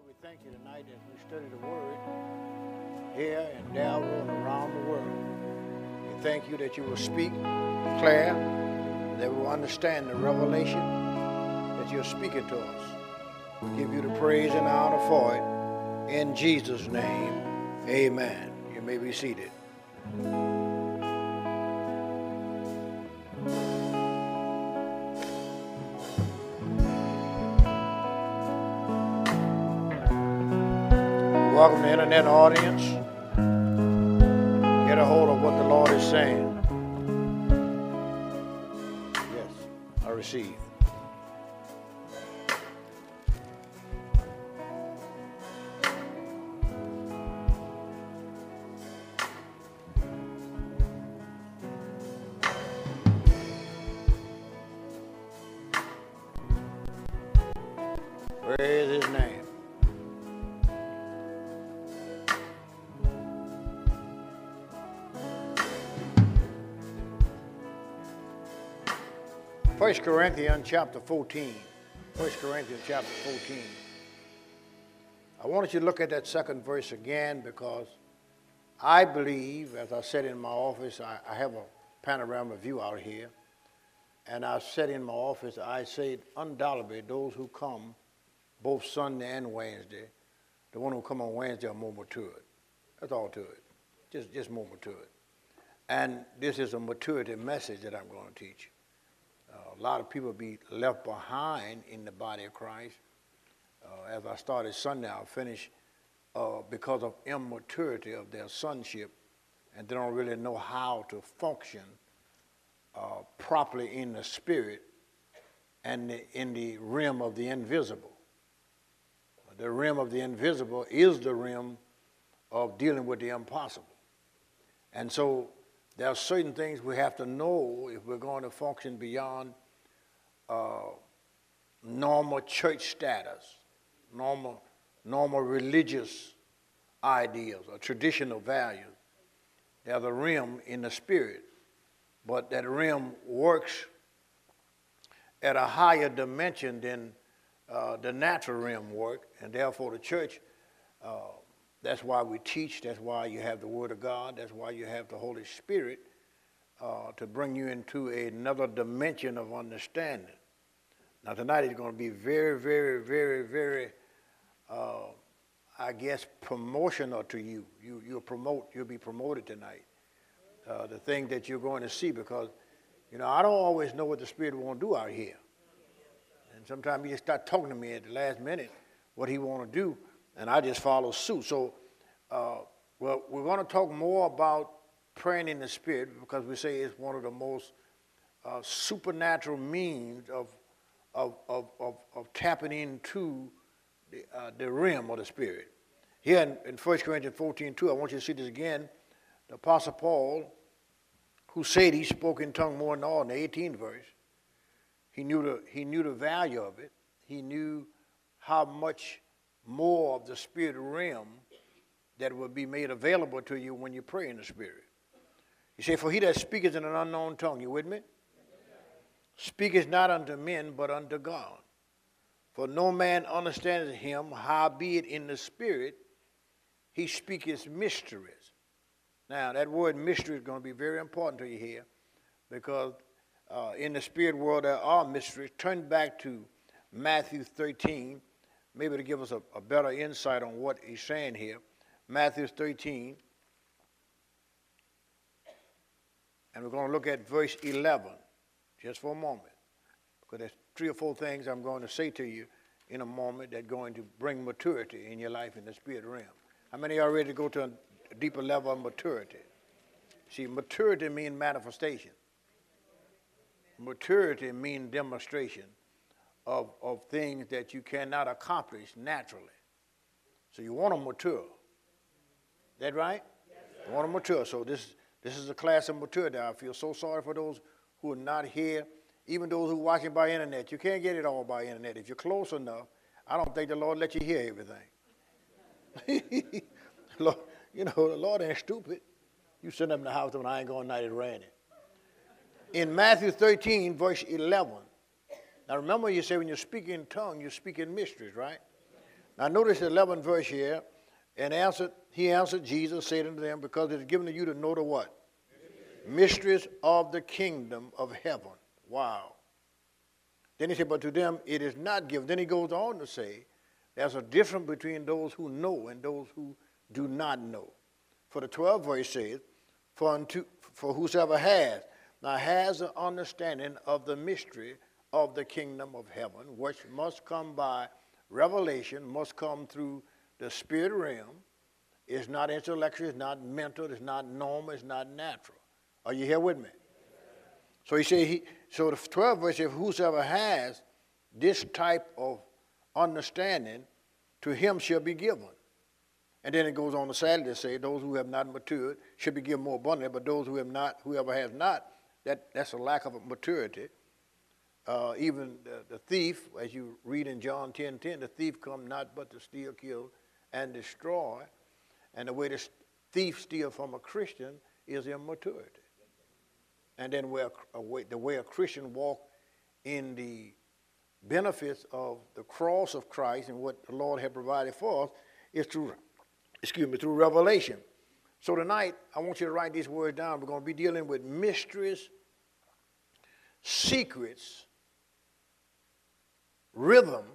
We thank you tonight as we study the Word here in Dalville and around the world. We thank you that you will speak, declare, that we will understand the revelation that you're speaking to us. We give you the praise and honor for it. In Jesus' name, amen. You may be seated. Welcome to the internet audience. Get a hold of what the Lord is saying. Yes, I receive. Praise His name. 1 Corinthians chapter 14. 1 Corinthians chapter 14. I want you to look at that second verse again because I believe, as I said in my office, I have a panorama view out here, and I said in my office, I say undoubtedly those who come both Sunday and Wednesday, the one who come on Wednesday are more mature. That's all to it. Just more mature. And this is a maturity message that I'm going to teach. A lot of people be left behind in the body of Christ. As I started Sunday, I'll finish because of immaturity of their sonship, and they don't really know how to function properly in the spirit and in the realm of the invisible. The realm of the invisible is the realm of dealing with the impossible. And so there are certain things we have to know if we're going to function beyond normal church status, normal religious ideals or traditional values. There's a realm in the spirit, but that realm works at a higher dimension than the natural realm work, and therefore the church, that's why we teach, that's why you have the Word of God, that's why you have the Holy Spirit, to bring you into another dimension of understanding. Now tonight is going to be very, very, very, very, I guess, promotional to you. You'll be promoted tonight. The thing that you're going to see, because, I don't always know what the Spirit want to do out here. And sometimes He just start talking to me at the last minute what He want to do, and I just follow suit. So, we're going to talk more about praying in the Spirit because we say it's one of the most supernatural means of tapping into the realm of the Spirit. Here in 1 Corinthians 14:2, I want you to see this again. The Apostle Paul, who said he spoke in tongue more than all in the 18th verse, he knew the value of it. He knew how much more of the spirit realm that will be made available to you when you pray in the Spirit. He said, for he that speaketh in an unknown tongue, you with me? Speaketh not unto men, but unto God. For no man understandeth him, howbeit in the Spirit he speaketh mysteries. Now, that word mystery is going to be very important to you here, because in the spirit world there are mysteries. Turn back to Matthew 13, maybe to give us a better insight on what he's saying here. Matthew 13, and we're going to look at verse 11, just for a moment, because there's 3 or 4 things I'm going to say to you in a moment that are going to bring maturity in your life in the spirit realm. How many are ready to go to a deeper level of maturity? See, maturity means manifestation. Maturity means demonstration of things that you cannot accomplish naturally. So you want to mature. That right? Yes, you want to mature. So this is a class of maturity. I feel so sorry for those who are not here, even those who are watching by internet. You can't get it all by internet. If you're close enough, I don't think the Lord let you hear everything. Lord, the Lord ain't stupid. You sitting up in the house when I ain't going night, it's raining. In Matthew 13, verse 11. Now remember, you say when you speak in tongue, you speak in mysteries, right? Now notice the 11th verse here. And he answered, Jesus said unto them, because it is given to you to know the what? Mysteries of the kingdom of heaven. Wow. Then he said, but to them it is not given. Then he goes on to say, there's a difference between those who know and those who do not know. For the 12th verse says, for whosoever has, now has an understanding of the mystery of the kingdom of heaven, which must come by revelation, must come through the spirit realm. It's not intellectual, it's not mental, it's not normal, it's not natural. Are you here with me? So he said, so the 12th verse says, whosoever has this type of understanding, to him shall be given. And then it goes on to sadly to say, those who have not matured should be given more abundantly, but those who have not, whoever has not, that's a lack of maturity. Even the thief, as you read in John 10:10, the thief come not but to steal, kill, and destroy. And the way the thief steals from a Christian is immaturity. And then the way a Christian walk in the benefits of the cross of Christ and what the Lord had provided for us is through revelation. So tonight, I want you to write these words down. We're going to be dealing with mysteries, secrets, rhythm,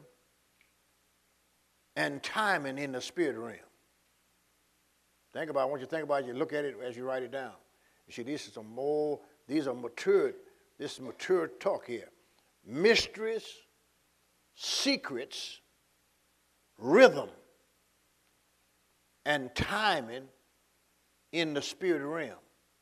and timing in the spirit realm. Think about it. I want you to think about it. You look at it as you write it down. You see, these are mature. This is mature talk here. Mysteries, secrets, rhythm, and timing in the spirit realm.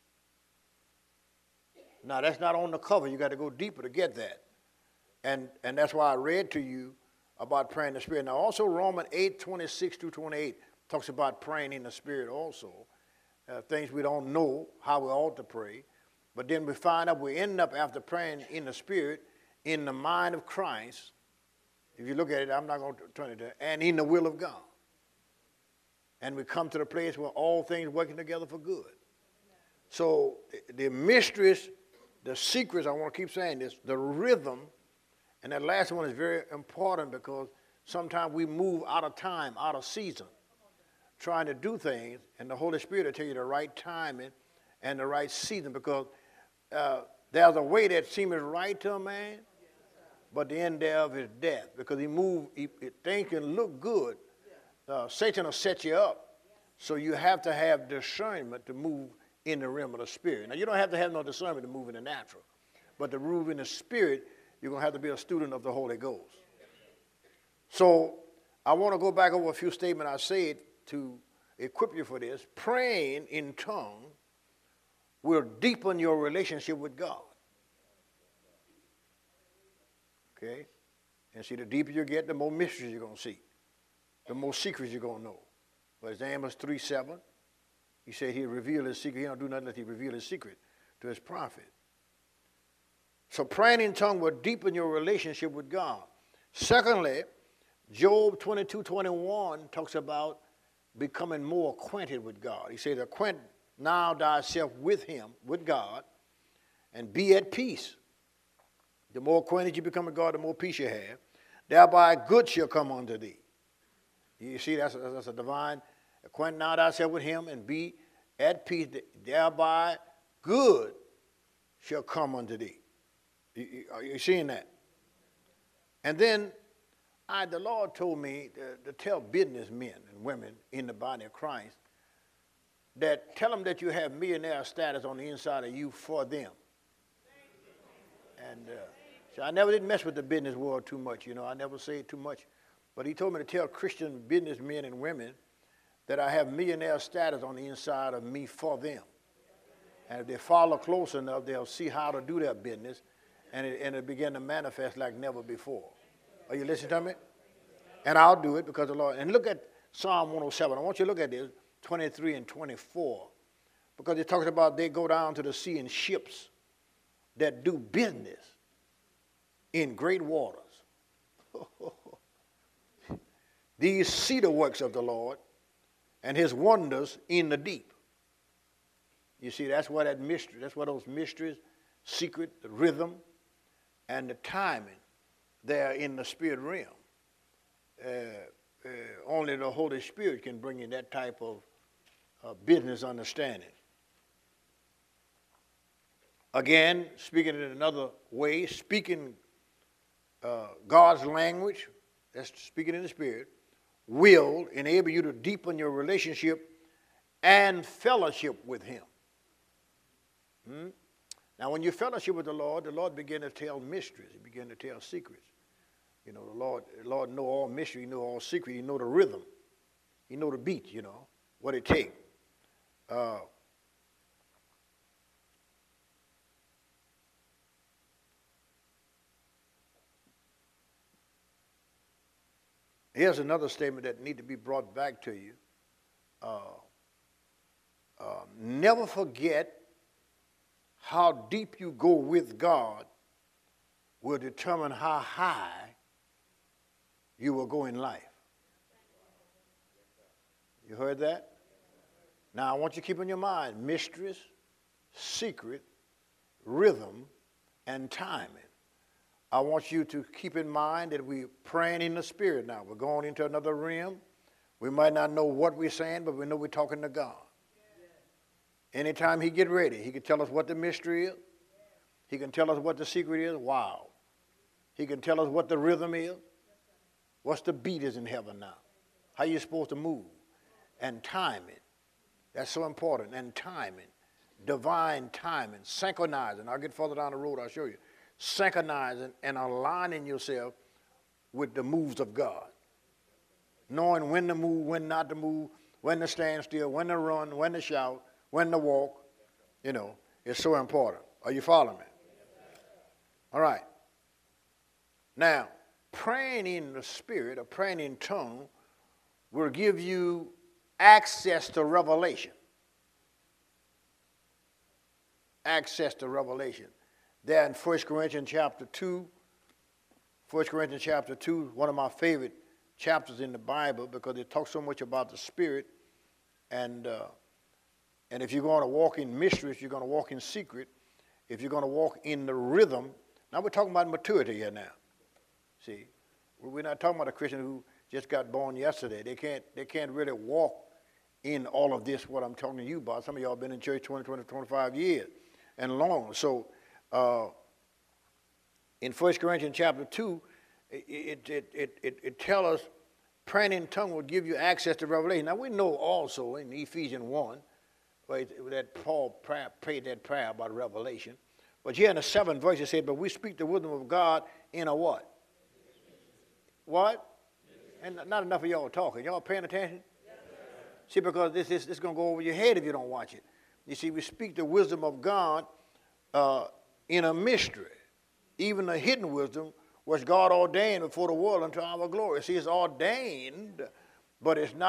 Now, that's not on the cover. You got to go deeper to get that. And that's why I read to you about praying in the spirit. Now, also Romans 8:26-28 talks about praying in the spirit also. Things we don't know how we ought to pray. But then we find out we end up after praying in the spirit in the mind of Christ. If you look at it, I'm not going to turn it there. And in the will of God. And we come to the place where all things working together for good. So the mysteries, the secrets, I want to keep saying this, the rhythm, and that last one is very important because sometimes we move out of time, out of season, trying to do things, and the Holy Spirit will tell you the right timing and the right season because there's a way that seems right to a man, but the end thereof is death because things can look good. Satan will set you up, so you have to have discernment to move in the realm of the spirit. Now, you don't have to have no discernment to move in the natural, but to move in the spirit, you're going to have to be a student of the Holy Ghost. So I want to go back over a few statements I said to equip you for this. Praying in tongues will deepen your relationship with God. Okay? And see, the deeper you get, the more mysteries you're going to see. The more secrets you're going to know. But as Amos 3:7, he said he'll reveal his secret. He don't do nothing unless he reveal his secret to his prophet. So praying in tongues will deepen your relationship with God. Secondly, Job 22:21 talks about becoming more acquainted with God. He said, acquaint now thyself with him, with God, and be at peace. The more acquainted you become with God, the more peace you have. Thereby good shall come unto thee. You see, that's a divine, acquaint now thyself with him and be at peace, thereby good shall come unto thee. Are you seeing that? And then the Lord told me to tell businessmen and women in the body of Christ that tell them that you have millionaire status on the inside of you for them. And so I never did mess with the business world too much, I never say it too much. But he told me to tell Christian businessmen and women that I have millionaire status on the inside of me for them. And if they follow close enough, they'll see how to do their business, and it'll begin to manifest like never before. Are you listening to me? And I'll do it because the Lord. And look at Psalm 107. I want you to look at this, 23 and 24, because it talks about they go down to the sea in ships that do business in great waters. These see the works of the Lord and his wonders in the deep. You see, that's what that mystery, that's what those mysteries, secret, the rhythm, and the timing there in the spirit realm. only the Holy Spirit can bring you that type of business understanding. Again, speaking in another way, speaking God's language, that's speaking in the Spirit, will enable you to deepen your relationship and fellowship with Him. Now, when you fellowship with the Lord begins to tell mysteries. He begins to tell secrets. You know, the Lord know all mystery. He know all secret. He know the rhythm. He know the beat, you know, what it takes. Here's another statement that needs to be brought back to you. Never forget how deep you go with God will determine how high you will go in life. You heard that? Now, I want you to keep in your mind mysteries, secret, rhythm, and timing. I want you to keep in mind that we're praying in the Spirit now. We're going into another realm. We might not know what we're saying, but we know we're talking to God. Anytime He get ready, He can tell us what the mystery is. He can tell us what the secret is. Wow. He can tell us what the rhythm is. What's the beat is in heaven now. How you supposed to move. And timing. That's so important. And timing. Divine timing. Synchronizing. I'll get further down the road, I'll show you. Synchronizing and aligning yourself with the moves of God. Knowing when to move, when not to move, when to stand still, when to run, when to shout, when to walk. You know, it's so important. Are you following me? All right. Now, praying in the Spirit or praying in tongue will give you access to revelation. Access to revelation. There in 1 Corinthians chapter 2, 1 Corinthians chapter 2, one of my favorite chapters in the Bible because it talks so much about the Spirit. And if you're going to walk in mysteries, you're going to walk in secret. If you're going to walk in the rhythm, now we're talking about maturity here now. See, we're not talking about a Christian who just got born yesterday. They can't really walk in all of this, what I'm talking to you about. Some of y'all been in church 20, 25 years and longer. So in 1 Corinthians chapter 2, it tells us praying in tongue will give you access to revelation. Now we know also in Ephesians 1, that Paul prayed that prayer about revelation. But here in the 7th verse it said, but we speak the wisdom of God in a what? What? And not enough of y'all talking. Y'all paying attention? See, because this is going to go over your head if you don't watch it. You see, we speak the wisdom of God in a mystery. Even a hidden wisdom, which God ordained before the world unto our glory. See, it's ordained, but it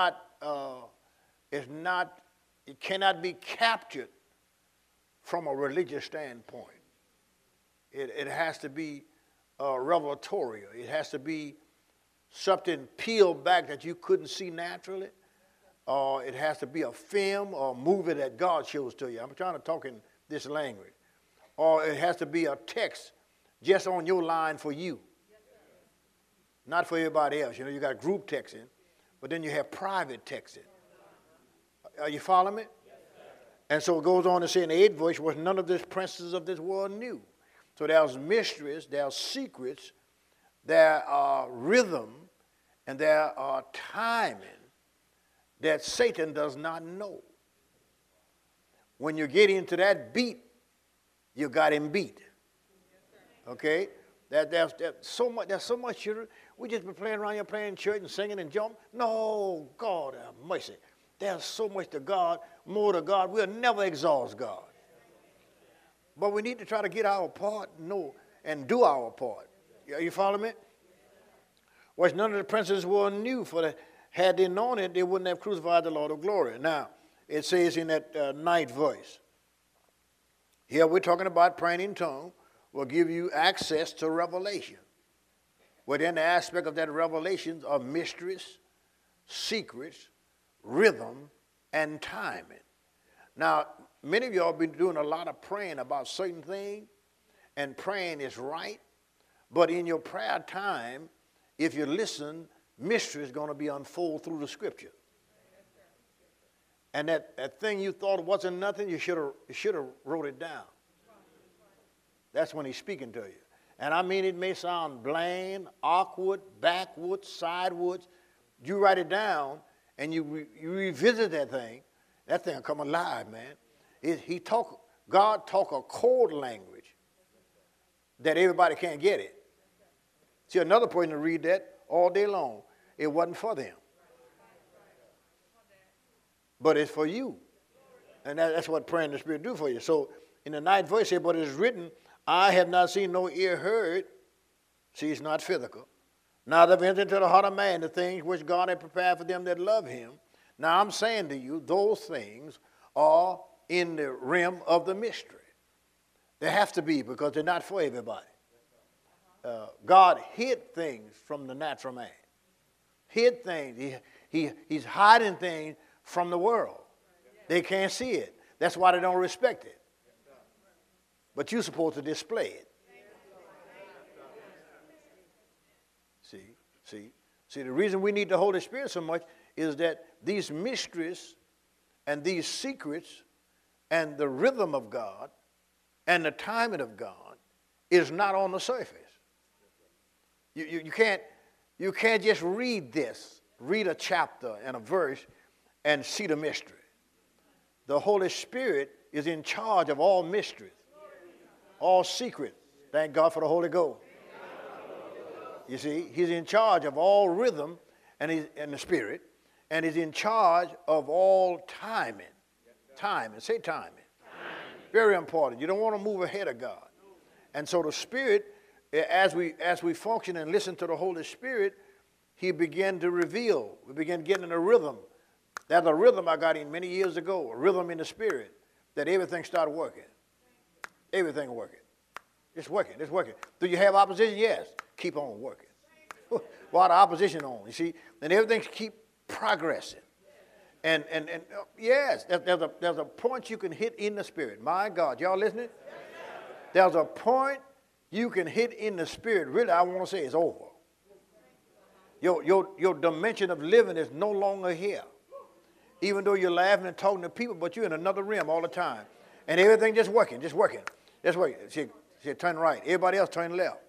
cannot be captured from a religious standpoint. It has to be revelatory. It has to be something peeled back that you couldn't see naturally. Or it has to be a film or movie that God shows to you. I'm trying to talk in this language. Or it has to be a text just on your line for you. Not for everybody else. You know, you got group texting, but then you have private texting. Are you following me? And so it goes on to say in the 8th verse, was none of the princes of this world knew. So there's mysteries, there's secrets, there are rhythm, and there are timing that Satan does not know. When you get into that beat, you got him beat. Okay? There's so much. We just been playing around here, playing church and singing and jumping. No, God have mercy. There's so much to God, more to God. We'll never exhaust God. But we need to try to get our part, and do our part. You follow me? Which none of the princes were new, for had they known it, they wouldn't have crucified the Lord of glory. Now, it says in that 9th verse, here we're talking about praying in tongue will give you access to revelation. Within the aspect of that revelation are mysteries, secrets, rhythm, and timing. Now, many of y'all been doing a lot of praying about certain things, and praying is right, but in your prayer time, if you listen mystery is going to be unfolded through the scripture. And that thing you thought wasn't nothing, you should have wrote it down. That's when he's speaking to you. And I mean, it may sound bland, awkward, backwards, sideways. You write it down and you revisit that thing will come alive, man. God talk a code language that everybody can't get it. See, another person to read that all day long, it wasn't for them. But it's for you. And that's what praying in the Spirit do for you. So in the ninth verse here, but it is written, I have not seen, no ear heard. See, it's not physical. Neither have entered into the heart of man the things which God had prepared for them that love him. Now I'm saying to you, those things are in the realm of the mystery. They have to be, because they're not for everybody. God hid things from the natural man. Hid things. He's hiding things from the world. They can't see it. That's why they don't respect it. But you're supposed to display it. See, the reason we need the Holy Spirit so much is that these mysteries and these secrets and the rhythm of God and the timing of God is not on the surface. You can't just read a chapter and a verse and see the mystery. The Holy Spirit is in charge of all mysteries, all secrets. Thank God for the Holy Ghost. You see, he's in charge of all rhythm and the Spirit, and he's in charge of all timing. Timing, say timing. Very important. You don't want to move ahead of God. And so the Spirit, as we function and listen to the Holy Spirit, he began to reveal. We began getting a rhythm. That's a rhythm I got in many years ago, a rhythm in the Spirit, that everything started working. Everything working. It's working. It's working. Do you have opposition? Yes. Keep on working. While the opposition on, you see, and everything keep progressing. And yes, there's a point you can hit in the Spirit. My God, y'all listening? There's a point you can hit in the Spirit. Really, I want to say it's over. Your dimension of living is no longer here. Even though you're laughing and talking to people, but you're in another realm all the time. And everything just working. Just working. She turn right. Everybody else turn left.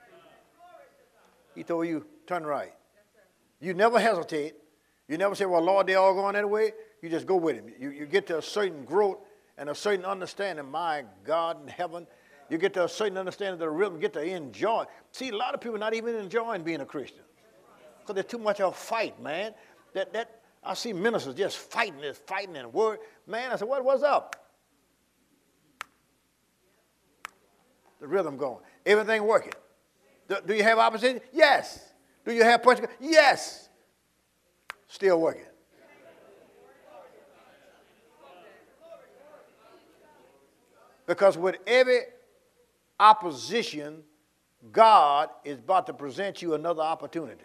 He told you, turn right. You never hesitate. You never say, well, Lord, they're all going that way. You just go with him. You get to a certain growth and a certain understanding. My God in heaven. You get to a certain understanding of the rhythm. Get to enjoy. See, a lot of people not even enjoying being a Christian. Because there's too much of a fight, man. I see ministers just fighting and word. Man, I said, what's up? The rhythm going. Everything working. Do you have opposition? Yes. Do you have pressure? Yes. Still working. Because with every opposition, God is about to present you another opportunity.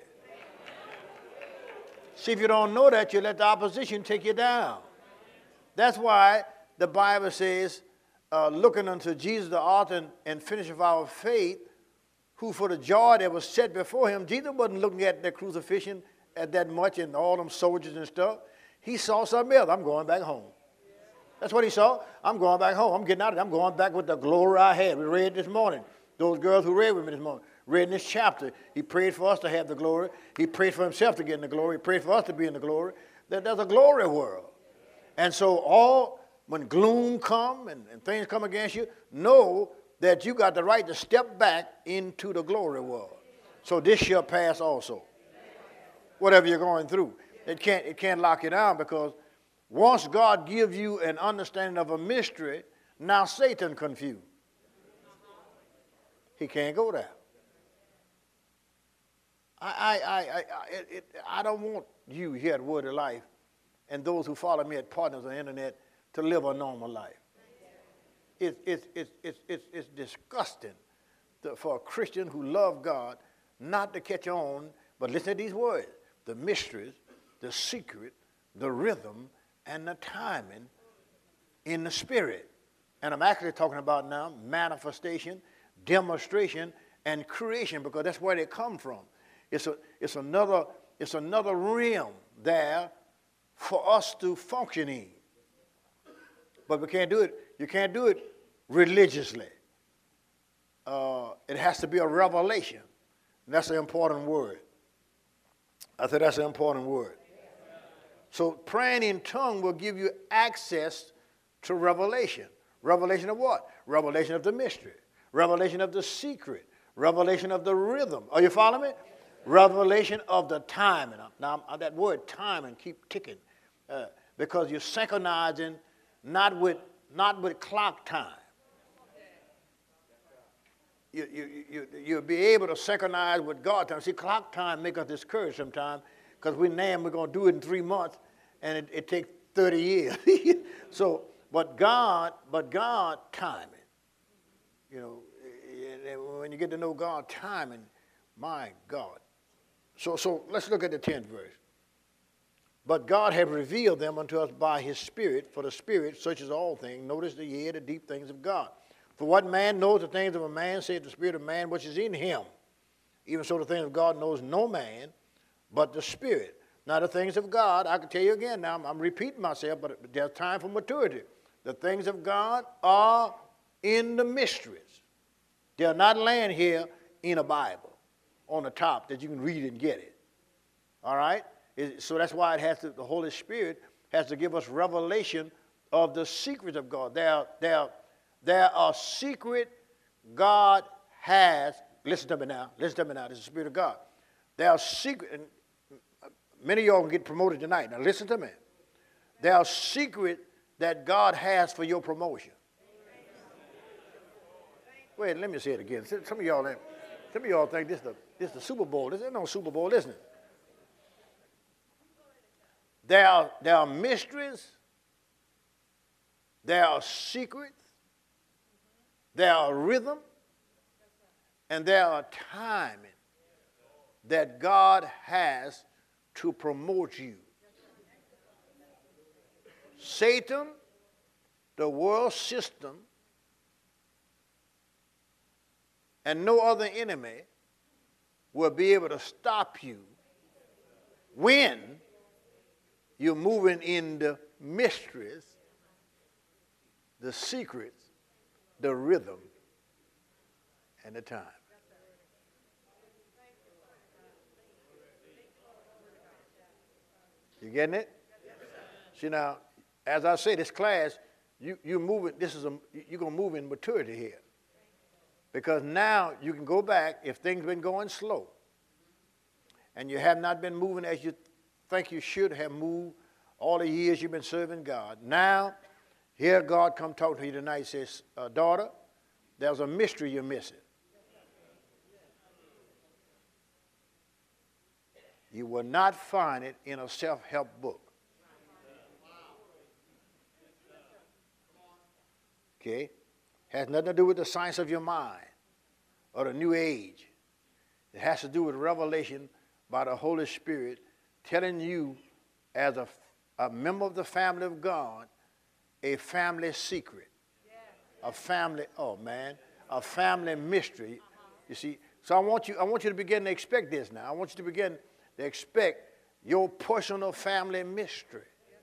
See, if you don't know that, you let the opposition take you down. That's why the Bible says, looking unto Jesus, the author and finisher of our faith, who for the joy that was set before him, Jesus wasn't looking at the crucifixion at that much and all them soldiers and stuff. He saw something else. I'm going back home. That's what he saw. I'm going back home. I'm getting out of it. I'm going back with the glory I had. We read this morning. Those girls who read with me this morning read in this chapter. He prayed for us to have the glory. He prayed for himself to get in the glory. He prayed for us to be in the glory. There's a glory world. And so when gloom come and things come against you, know that you got the right to step back into the glory world. So this shall pass also. Whatever you're going through. It can't lock you down, because once God gives you an understanding of a mystery, now Satan confused. He can't go there. I don't want you here at Word of Life and those who follow me at Partners on the Internet to live a normal life. It's disgusting for a Christian who loves God not to catch on, but listen to these words: the mysteries, the secret, the rhythm, and the timing in the Spirit. And I'm actually talking about now manifestation, demonstration, and creation, because that's where they come from. It's another it's another realm there for us to function in. But we can't do it. You can't do it religiously. It has to be a revelation. And that's an important word. I said that's an important word. So praying in tongues will give you access to revelation. Revelation of what? Revelation of the mystery. Revelation of the secret. Revelation of the rhythm. Are you following me? Revelation of the timing. Now, that word timing keep ticking because you're synchronizing not with clock time. You'll be able to synchronize with God time. See, clock time make us discouraged sometimes because we're going to do it in 3 months, and it takes 30 years. So, but God timing. You know, when you get to know God timing, my God. So let's look at the 10th verse. But God hath revealed them unto us by his Spirit, for the Spirit searches all things. Notice the deep things of God. For what man knows the things of a man, saith the Spirit of man which is in him. Even so the things of God knows no man, but the Spirit. Now the things of God, I can tell you again now, I'm repeating myself, but there's time for maturity. The things of God are in the mysteries. They're not laying here in a Bible on the top that you can read and get it. All right? So that's why the Holy Spirit has to give us revelation of the secrets of God. There are secret God has. Listen to me now. This is the Spirit of God. There are secret, and many of y'all can get promoted tonight. Now listen to me. There are secret that God has for your promotion. Wait, let me say it again. Some of y'all think this is the Super Bowl. This ain't no Super Bowl, isn't it? There are mysteries. There are secrets. There are rhythm. And there are timing that God has to promote you. Satan, the world system, and no other enemy will be able to stop you when you're moving in the mysteries, the secrets, the rhythm, and the time. You getting it? See now, as I say, this class, you're moving. You're gonna move in maturity here, because now you can go back if things been going slow, and you have not been moving as you think you should have moved all the years you've been serving God. Now, here God come talk to you tonight. Says, daughter, there's a mystery you're missing. You will not find it in a self-help book. Okay? Has nothing to do with the science of your mind or the new age. It has to do with revelation by the Holy Spirit telling you as a member of the family of God a family secret. A family, a family mystery. You see, so I want you to begin to expect this now. I want you to begin to expect your personal family mystery.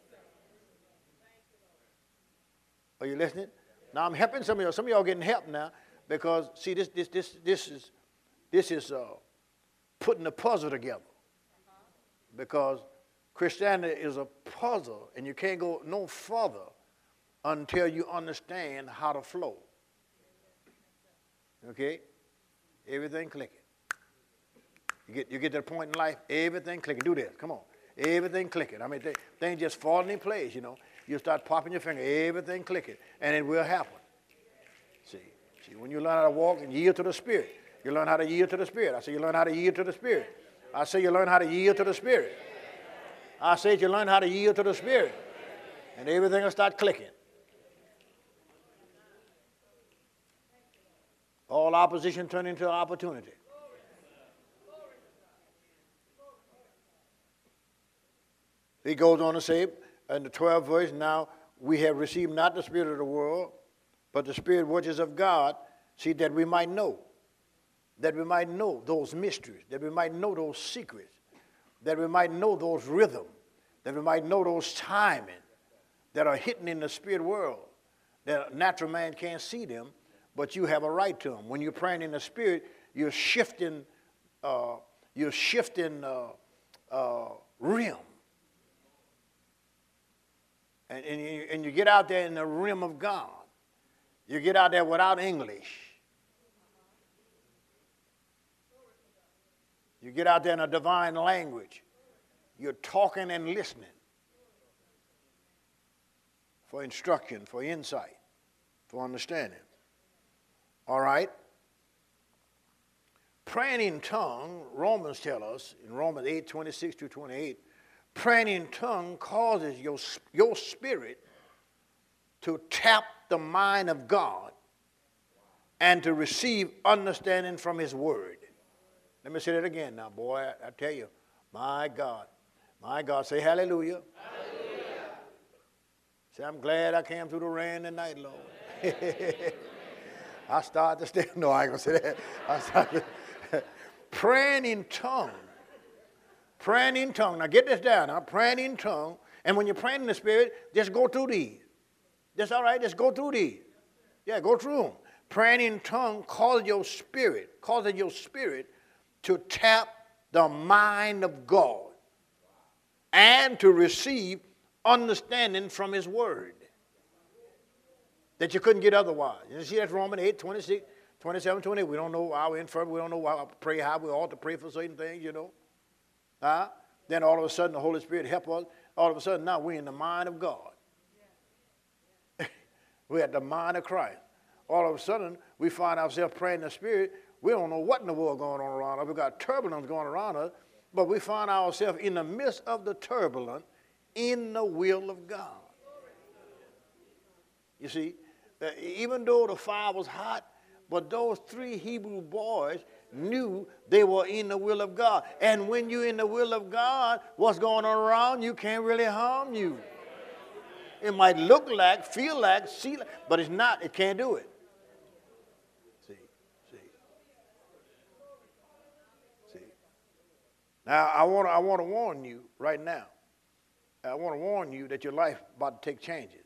Are you listening? Now I'm helping some of y'all. Some of y'all getting help now because see this is putting the puzzle together. Because Christianity is a puzzle, and you can't go no further until you understand how to flow. Okay? Everything clicking. You get to the point in life, everything clicking. Do this. Come on. Everything clicking. I mean, things just falling in place, you know. You start popping your finger, everything clicking, and it will happen. See, when you learn how to walk and yield to the Spirit, you learn how to yield to the Spirit. I say you learn how to yield to the Spirit. I say you learn how to yield to the Spirit. I say you learn how to yield to the Spirit, and everything will start clicking. All opposition turn into opportunity. He goes on to say in the 12th verse, now we have received not the spirit of the world, but the Spirit which is of God, see, that we might know those mysteries, that we might know those secrets, that we might know those rhythms, that we might know those timing that are hidden in the spirit world, that a natural man can't see them, but you have a right to them. When you're praying in the spirit, you're shifting rim. And you get out there in the rim of God. You get out there without English. You get out there in a divine language. You're talking and listening for instruction, for insight, for understanding. All right? Praying in tongue, Romans tell us, in Romans 8:26-28, praying in tongue causes your spirit to tap the mind of God and to receive understanding from his word. Let me say that again now, boy. I tell you, my God, say hallelujah. Hallelujah. Say, I'm glad I came through the rain tonight, Lord. I started to stay. No, I ain't going to say that. I started praying in tongue. Praying in tongue. Now get this down. I'm praying in tongue. And when you're praying in the spirit, just go through these. That's all right. Just go through these. Yeah, go through them. Praying in tongue causes your spirit to tap the mind of God and to receive understanding from his word that you couldn't get otherwise. You see, that's Romans 8:26, 27, 28. We don't know our infirmity. We don't know how to pray, how we ought to pray for certain things, you know. Then all of a sudden the Holy Spirit help us. All of a sudden now we're in the mind of God. We're at the mind of Christ. All of a sudden we find ourselves praying in the spirit. We don't know what in the world going on around us. We've got turbulence going around us, but we find ourselves in the midst of the turbulence in the will of God. You see, even though the fire was hot, but those 3 Hebrew boys knew they were in the will of God. And when you're in the will of God, what's going on around you can't really harm you. It might look like, feel like, see like, but it's not. It can't do it. Now, I want to warn you right now. I want to warn you that your life about to take changes.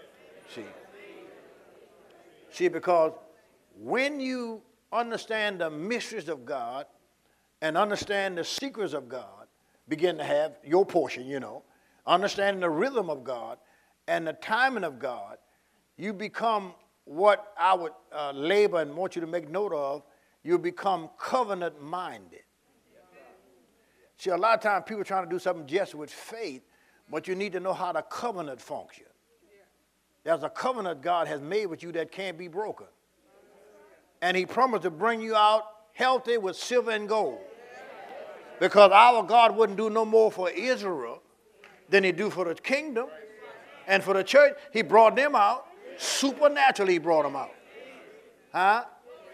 See, because when you understand the mysteries of God and understand the secrets of God, begin to have your portion, you know, understanding the rhythm of God and the timing of God, you become what I would label and want you to make note of, you become covenant-minded. See, a lot of times people are trying to do something just with faith, but you need to know how the covenant functions. There's a covenant God has made with you that can't be broken. And he promised to bring you out healthy with silver and gold. Because our God wouldn't do no more for Israel than he do for the kingdom. And for the church, he brought them out. Supernaturally, he brought them out.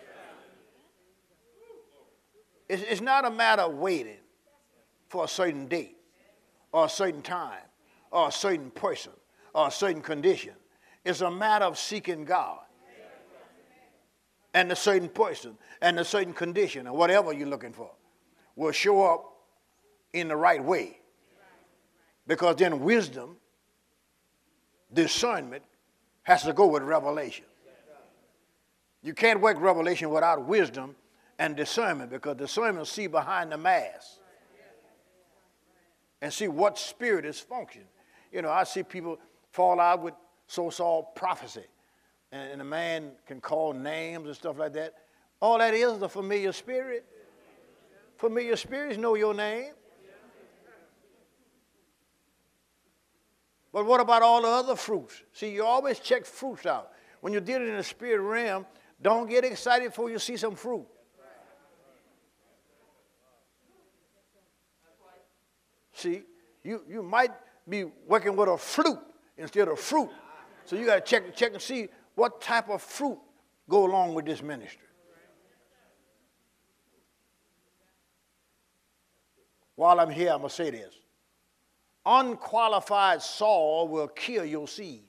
It's not a matter of waiting for a certain date or a certain time or a certain person or a certain condition. It's a matter of seeking God and a certain person and a certain condition or whatever you're looking for will show up in the right way. Because then wisdom, discernment has to go with revelation. You can't work revelation without wisdom and discernment, because discernment will see behind the mask and see what spirit is functioning. You know, I see people fall out with so-called prophecy, and a man can call names and stuff like that. All that is a familiar spirit. Familiar spirits know your name. But what about all the other fruits? See, you always check fruits out. When you're dealing in the spirit realm, don't get excited before you see some fruit. See, you might be working with a flute instead of fruit. So you got to check and see what type of fruit go along with this ministry. While I'm here, I'm going to say this. Unqualified soil will kill your seed.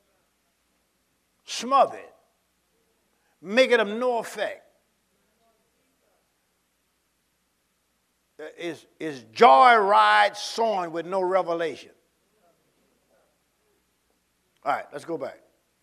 Smother it. Make it of no effect. is joyride sowing with no revelation. All right, let's go back.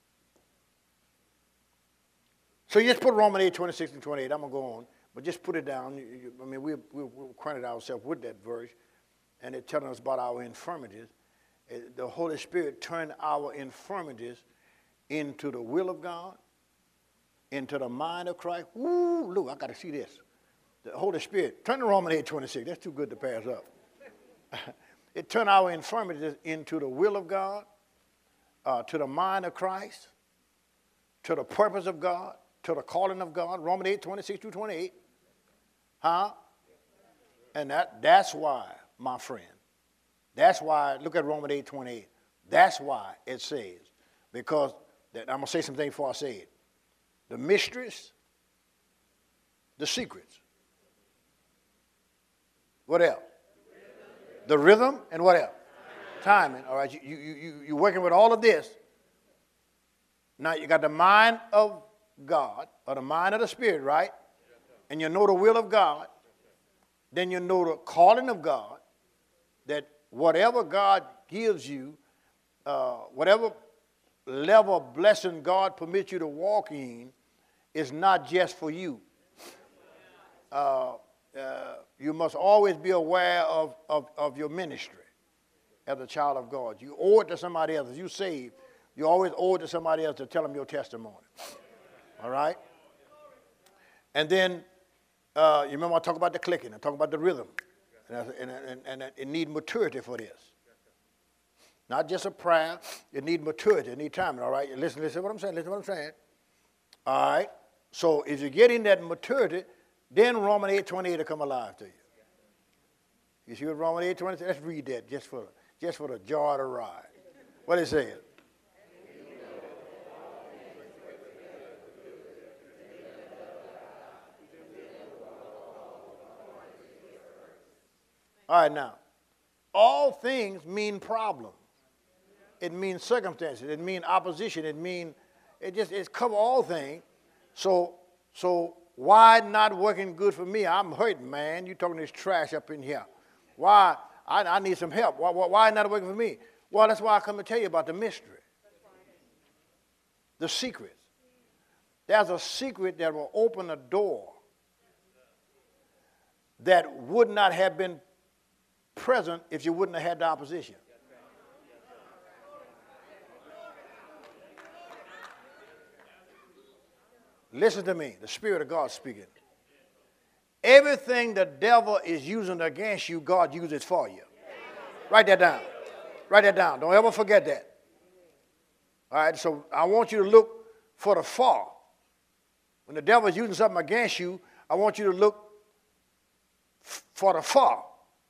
So you just put Romans 8, 26 and 28. I'm going to go on. But just put it down. I mean, we're acquainted ourselves with that verse. And it's telling us about our infirmities. The Holy Spirit turned our infirmities into the will of God, into the mind of Christ. Woo, look, I got to see this. The Holy Spirit. Turn to Romans 8, 26. That's too good to pass up. It turned our infirmities into the will of God, to the mind of Christ, to the purpose of God, to the calling of God. Romans 8, 26 through 28. Huh? And that's why, my friend, that's why, look at Romans 8, 28. That's why it says, because I'm going to say some things before I say it. The mysteries, the secrets. What else? The rhythm and what else? Timing. All right, you're working with all of this. Now you got the mind of God, or the mind of the Spirit, right? And you know the will of God. Then you know the calling of God, that whatever God gives you, whatever level of blessing God permits you to walk in, is not just for you. You must always be aware of your ministry as a child of God. You owe it to somebody else. If you saved, you always owe it to somebody else to tell them your testimony. All right? And then, you remember I talk about the clicking, I talk about the rhythm. And it needs maturity for this. Not just a prayer, it needs maturity, it needs time. All right? Listen to what I'm saying, listen to what I'm saying. All right? So if you get in that maturity, then Romans 8, 28 will come alive to you. You see what Romans 8, 28? Let's read that just for the joy of the ride. What it says? All right, now, all things mean problem. It means circumstances. It means opposition. It covers all things. So why not working good for me? I'm hurting, man. You talking this trash up in here. Why? I need some help. Why not working for me? Well, that's why I come to tell you about the mystery. The secrets. There's a secret that will open a door that would not have been present if you wouldn't have had the opposition. Listen to me, the Spirit of God speaking. Everything the devil is using against you, God uses for you. Write that down. Write that down. Don't ever forget that. All right, so I want you to look for the fall. When the devil is using something against you, I want you to look for the fall.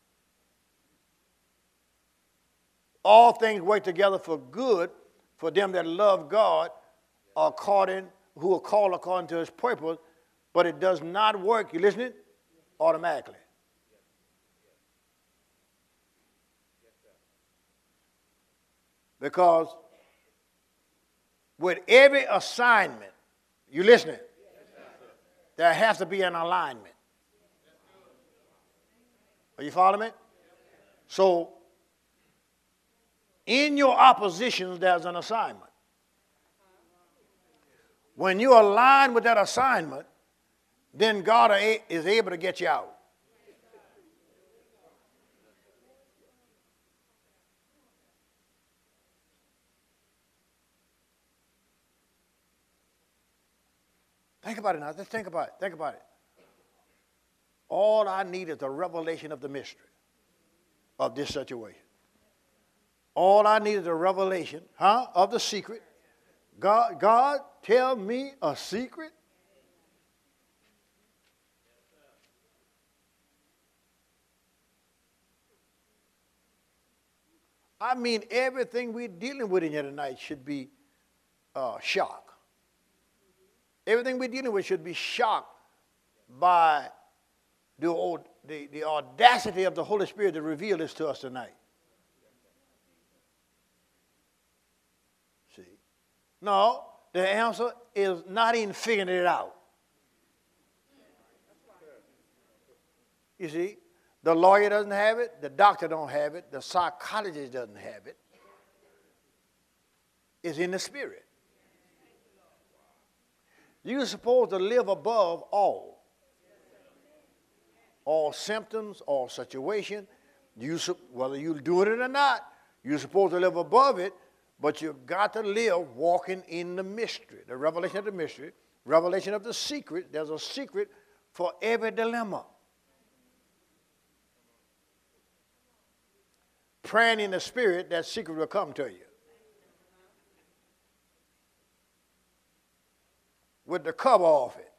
All things work together for good for them that love God, who are called according to his purpose, but it does not work, you listening, automatically. Because with every assignment, you listening, there has to be an alignment. Are you following me? So, in your oppositions, there's an assignment. When you align with that assignment, then God is able to get you out. Think about it now. Just think about it. Think about it. All I need is the revelation of the mystery of this situation. All I need is a revelation, of the secret. God, tell me a secret. I mean, everything we're dealing with in here tonight should be shock. Everything we're dealing with should be shocked by the audacity of the Holy Spirit to reveal this to us tonight. See? No, the answer is not in figuring it out. You see? The lawyer doesn't have it. The doctor don't have it. The psychologist doesn't have it. It's in the spirit. You're supposed to live above all symptoms, all situation. Whether you're doing it or not, you're supposed to live above it, but you've got to live walking in the mystery, the revelation of the mystery, revelation of the secret. There's a secret for every dilemma. Praying in the spirit, that secret will come to you. With the cover off it.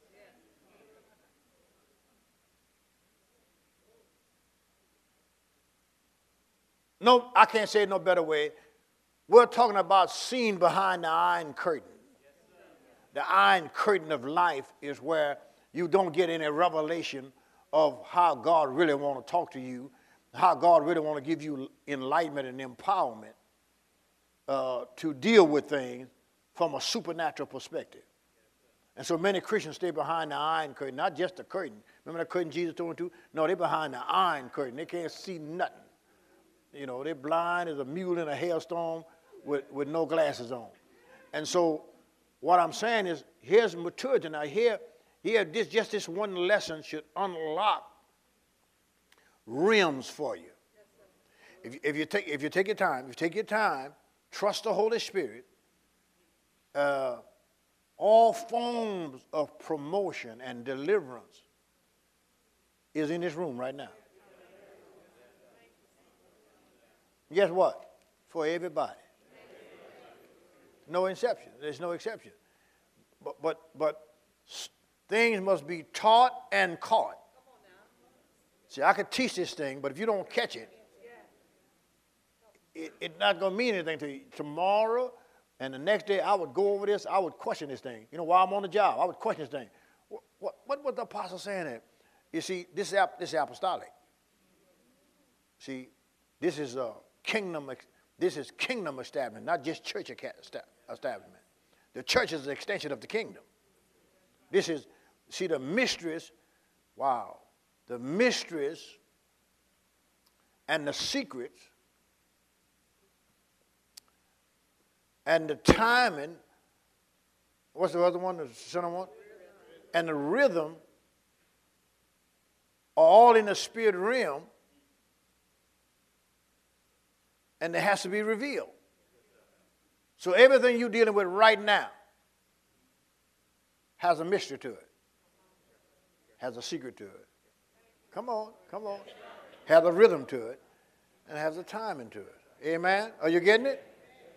No, I can't say it no better way. We're talking about seeing behind the iron curtain. The iron curtain of life is where you don't get any revelation of how God really want to talk to you, how God really want to give you enlightenment and empowerment to deal with things from a supernatural perspective. And so many Christians stay behind the iron curtain, not just the curtain. Remember the curtain Jesus told them to? No, they're behind the iron curtain. They can't see nothing. You know, they're blind as a mule in a hailstorm with no glasses on. And so what I'm saying is, here's maturity. Now this one lesson should unlock realms for you. If you take your time, trust the Holy Spirit. All forms of promotion and deliverance is in this room right now. Guess what? For everybody. No exception. There's no exception. But things must be taught and caught. See, I could teach this thing, but if you don't catch it, it's not going to mean anything to you. Tomorrow and the next day, I would go over this. I would question this thing. You know, while I'm on the job, I would question this thing. What was the apostle saying there? You see, this is apostolic. See, this is kingdom establishment, not just church establishment. The church is an extension of the kingdom. This is, see, the mysteries, wow, the mysteries and the secrets and the timing, what's the other one, the center one? And the rhythm are all in the spirit realm, and it has to be revealed. So everything you're dealing with right now has a mystery to it, has a secret to it. Come on. Has a rhythm to it, and has a timing to it. Amen? Are you getting it?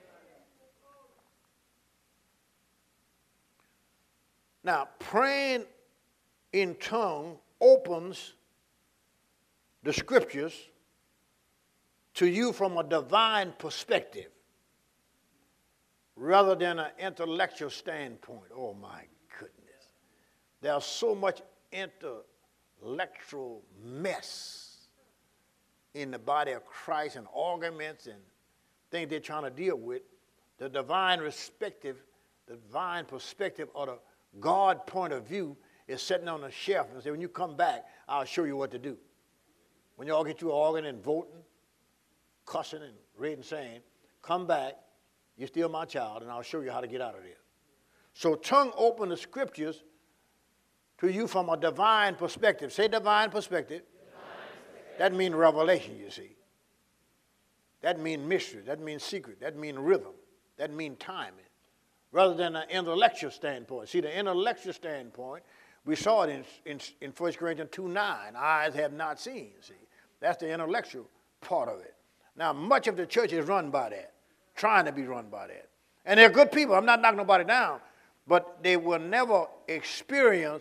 Now, praying in tongue opens the scriptures to you from a divine perspective rather than an intellectual standpoint. Oh, my goodness. There's so much intellectual mess in the body of Christ and arguments and things they're trying to deal with. The divine perspective of the God point of view is sitting on a shelf and say, when you come back, I'll show you what to do. When you all get you arguing and voting, cussing and reading, saying, come back, you're still my child, and I'll show you how to get out of there. So tongue open the scriptures to you from a divine perspective. Say divine perspective. That means revelation, you see. That means mystery. That means secret. That means rhythm. That means timing. Rather than an intellectual standpoint. See, the intellectual standpoint, we saw it in 1 Corinthians 2:9. Eyes have not seen, see. That's the intellectual part of it. Now, much of the church is run by that, trying to be run by that. And they're good people. I'm not knocking nobody down. But they will never experience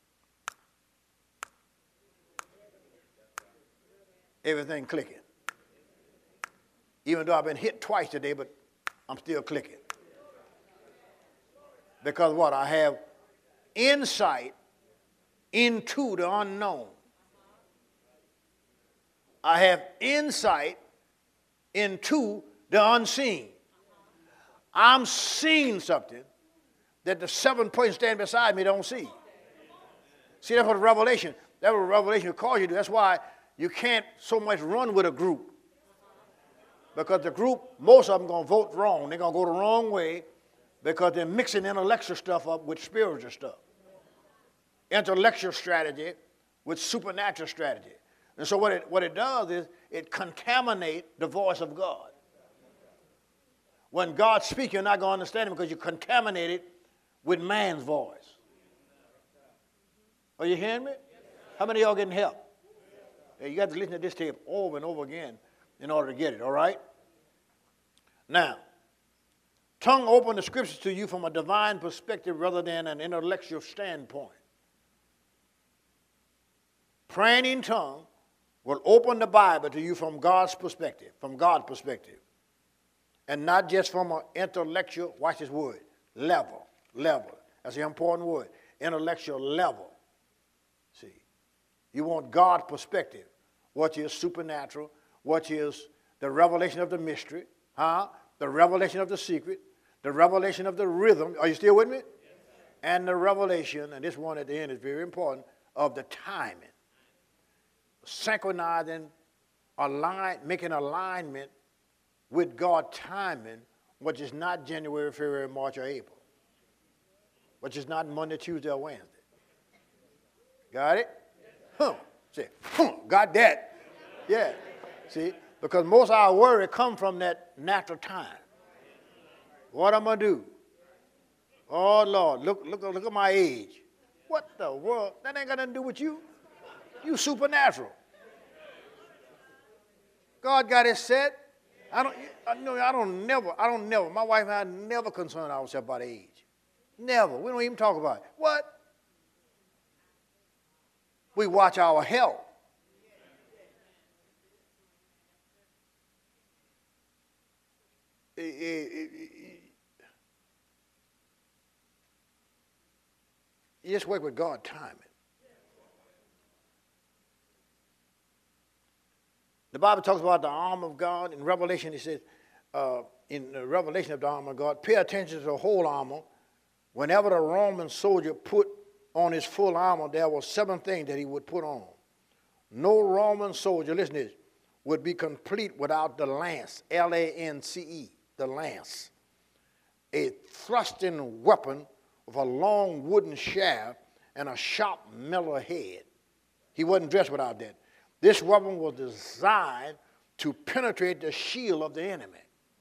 everything clicking. Even though I've been hit twice today, but I'm still clicking. Because what? I have insight into the unknown. I have insight into the unseen. I'm seeing something that the 7 person standing beside me don't see. See, that's what revelation will cause you to do. That's why You can't so much run with a group because the group, most of them going to vote wrong. They're going to go the wrong way because they're mixing intellectual stuff up with spiritual stuff. Intellectual strategy with supernatural strategy. And so what it does is it contaminates the voice of God. When God speaks, you're not going to understand him because you contaminate it with man's voice. Are you hearing me? How many of y'all getting help? Yeah, you got to listen to this tape over and over again in order to get it, all right? Now, tongue open the scriptures to you from a divine perspective rather than an intellectual standpoint. Praying in tongue will open the Bible to you from God's perspective, and not just from an intellectual, watch this word, level. That's an important word, intellectual level. See, you want God's perspective, what is supernatural, what is the revelation of the mystery, the revelation of the secret, the revelation of the rhythm. Are you still with me? Yes, and the revelation, and this one at the end is very important, of the timing. Synchronizing, making alignment with God's timing, which is not January, February, March, or April, which is not Monday, Tuesday, or Wednesday. Got it? See, got that? Yeah. See, because most of our worry come from that natural time. What am I going to do? Oh, Lord, look at my age. What the world? That ain't got nothing to do with you. You supernatural. God got it set. I don't never. My wife and I never concern ourselves about age. Never. We don't even talk about it. What? We watch our health. You just work with God timing. The Bible talks about the arm of God. In Revelation, it says, in the revelation of the arm of God, pay attention to the whole armor. Whenever the Roman soldier put on his full armor, there were 7 things that he would put on. No Roman soldier, listen to this, would be complete without the lance, L-A-N-C-E, the lance, a thrusting weapon with a long wooden shaft and a sharp metal head. He wasn't dressed without that. This weapon was designed to penetrate the shield of the enemy.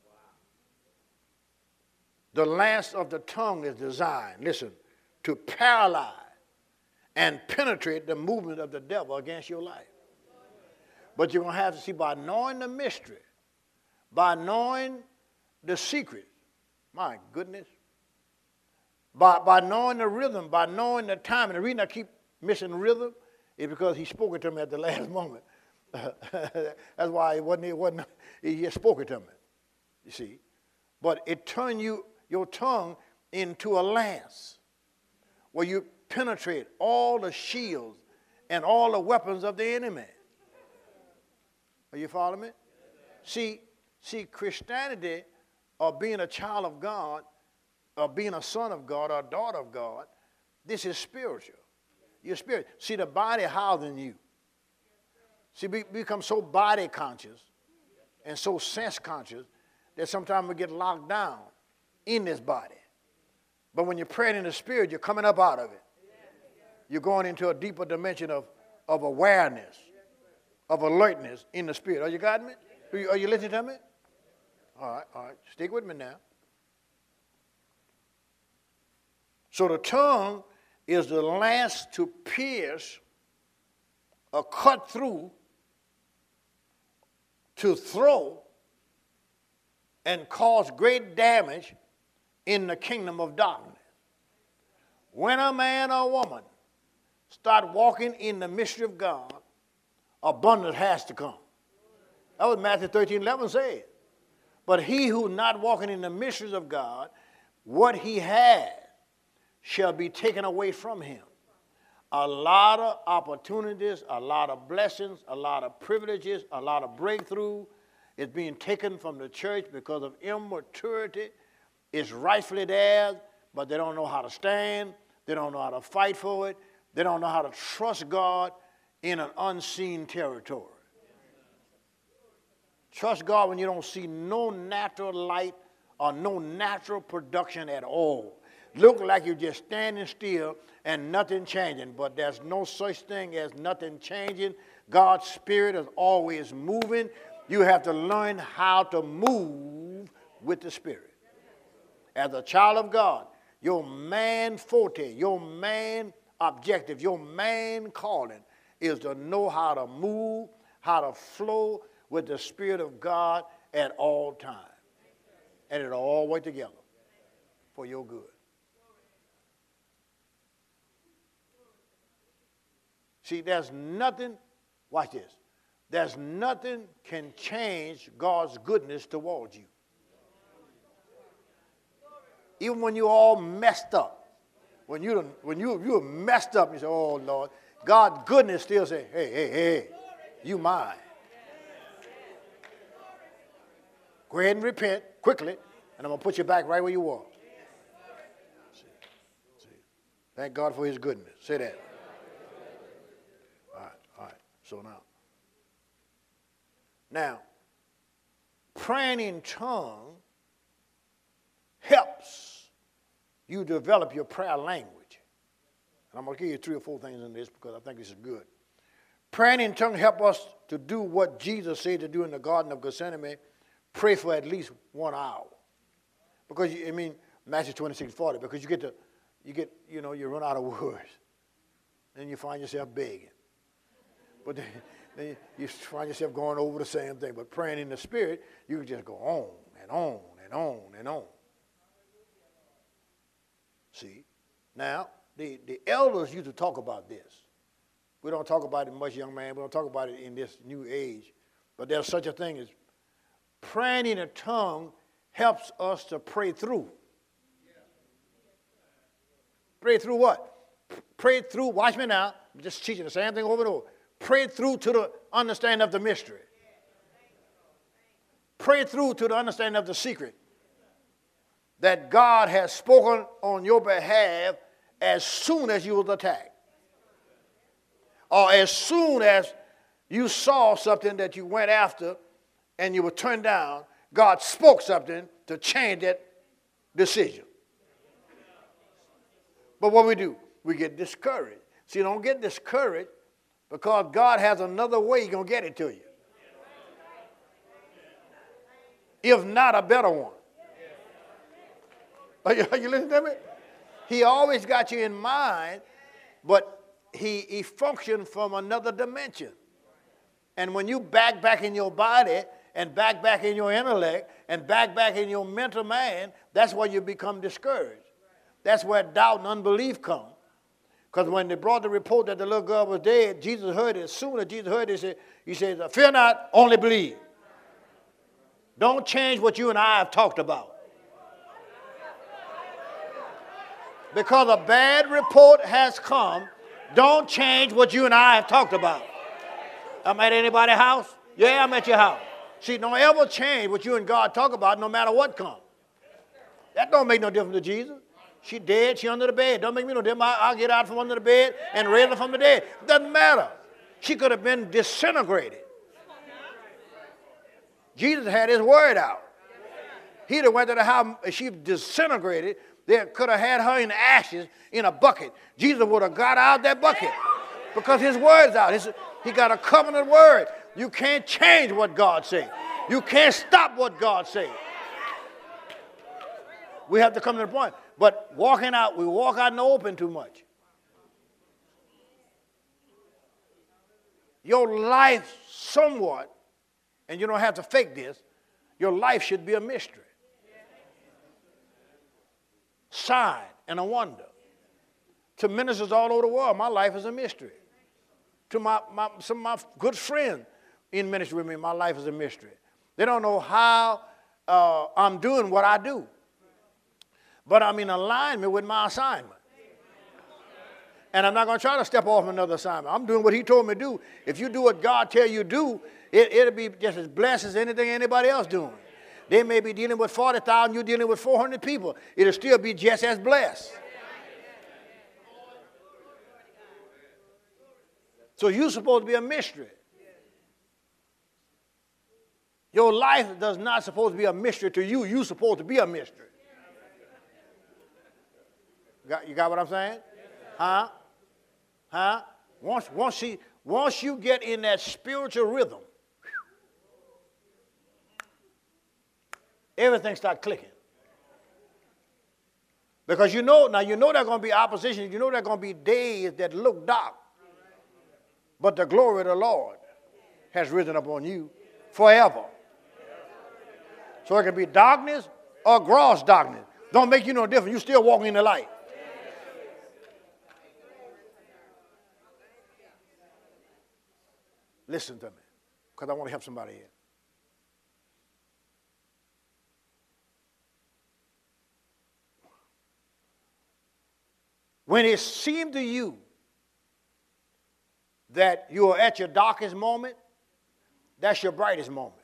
The lance of the tongue is designed, listen, to paralyze and penetrate the movement of the devil against your life. But you're going to have to see, by knowing the mystery, by knowing the secret, my goodness, by knowing the rhythm, by knowing the time. And the reason I keep missing rhythm is because he spoke it to me at the last moment. That's why he just spoke it to me, you see. But it turned your tongue into a lance where you penetrate all the shields and all the weapons of the enemy. Are you following me? See, Christianity, or being a child of God, or being a son of God or a daughter of God, this is spiritual. You're spiritual. See, the body housing you. See, we become so body conscious and so sense conscious that sometimes we get locked down in this body. But when you're praying in the spirit, you're coming up out of it. You're going into a deeper dimension of awareness, of alertness in the spirit. Are you got me? Are you listening to me? All right. Stick with me now. So the tongue is the lance to pierce or cut through, to throw, and cause great damage in the kingdom of darkness. When a man or woman start walking in the mystery of God, abundance has to come. That was Matthew 13:11 said. But he who not walking in the mysteries of God, what he has shall be taken away from him. A lot of opportunities, a lot of blessings, a lot of privileges, a lot of breakthrough is being taken from the church because of immaturity. It's rightfully theirs, but they don't know how to stand. They don't know how to fight for it. They don't know how to trust God in an unseen territory. Trust God when you don't see no natural light or no natural production at all. Look like you're just standing still and nothing changing, but there's no such thing as nothing changing. God's Spirit is always moving. You have to learn how to move with the Spirit. As a child of God, your main forte, your main objective, your main calling is to know how to move, how to flow with the Spirit of God at all times. And it'll all work together for your good. See, there's nothing, watch this, there's nothing can change God's goodness towards you. Even when you're all messed up, when you're messed up, you say, oh, Lord, God's goodness still say, hey, you mine. Go ahead and repent quickly, and I'm going to put you back right where you were. See. Thank God for his goodness. Say that. All right. So now, praying in tongues helps you develop your prayer language. And I'm going to give you 3 or 4 things in this because I think this is good. Praying in tongues help us to do what Jesus said to do in the Garden of Gethsemane. Pray for at least 1 hour. Because, Matthew 26:40, because you run out of words. Then you find yourself begging. But then you find yourself going over the same thing. But praying in the Spirit, you can just go on and on and on and on. See? Now, the elders used to talk about this. We don't talk about it much, young man. We don't talk about it in this new age. But there's such a thing as praying in a tongue helps us to pray through. Pray through what? Pray through, watch me now, I'm just teaching the same thing over and over. Pray through to the understanding of the mystery. Pray through to the understanding of the secret that God has spoken on your behalf as soon as you was attacked. Or as soon as you saw something that you went after and you were turned down, God spoke something to change that decision. But what we do, we get discouraged. See, don't get discouraged because God has another way He's going to get it to you. If not a better one. Are you listening to me? He always got you in mind, but he functioned from another dimension. And when you back in your body and back in your intellect and back in your mental man, that's where you become discouraged. That's where doubt and unbelief come. Because when they brought the report that the little girl was dead, Jesus heard it. As soon as Jesus heard it, he said, fear not, only believe. Don't change what you and I have talked about. Because a bad report has come, don't change what you and I have talked about. I'm at anybody's house? Yeah, I'm at your house. See, don't ever change what you and God talk about no matter what comes. That don't make no difference to Jesus. She dead, she under the bed. Don't make me no difference. I'll get out from under the bed and raise her from the dead. Doesn't matter. She could have been disintegrated. Jesus had his word out. He'd have went to the house, she disintegrated. They could have had her in ashes in a bucket. Jesus would have got out that bucket because his word's out. He got a covenant word. You can't change what God says. You can't stop what God says. We have to come to the point. But we walk out in the open too much. Your life somewhat, and you don't have to fake this, your life should be a mystery. Sign and a wonder. To ministers all over the world, my life is a mystery. To some of my good friends in ministry with me, my life is a mystery. They don't know how I'm doing what I do. But I'm in alignment with my assignment. And I'm not going to try to step off another assignment. I'm doing what he told me to do. If you do what God tells you to do, it'll be just as blessed as anything anybody else doing. They may be dealing with 40,000, you're dealing with 400 people. It'll still be just as blessed. So you're supposed to be a mystery. Your life does not supposed to be a mystery to you. You're supposed to be a mystery. You got what I'm saying? Huh? Huh? Once you get in that spiritual rhythm, everything starts clicking. Because you know there are going to be opposition. You know there are going to be days that look dark. But the glory of the Lord has risen upon you forever. So it can be darkness or gross darkness. Don't make you no difference. You're still walking in the light. Listen to me, because I want to help somebody here. When it seemed to you that you are at your darkest moment, that's your brightest moment.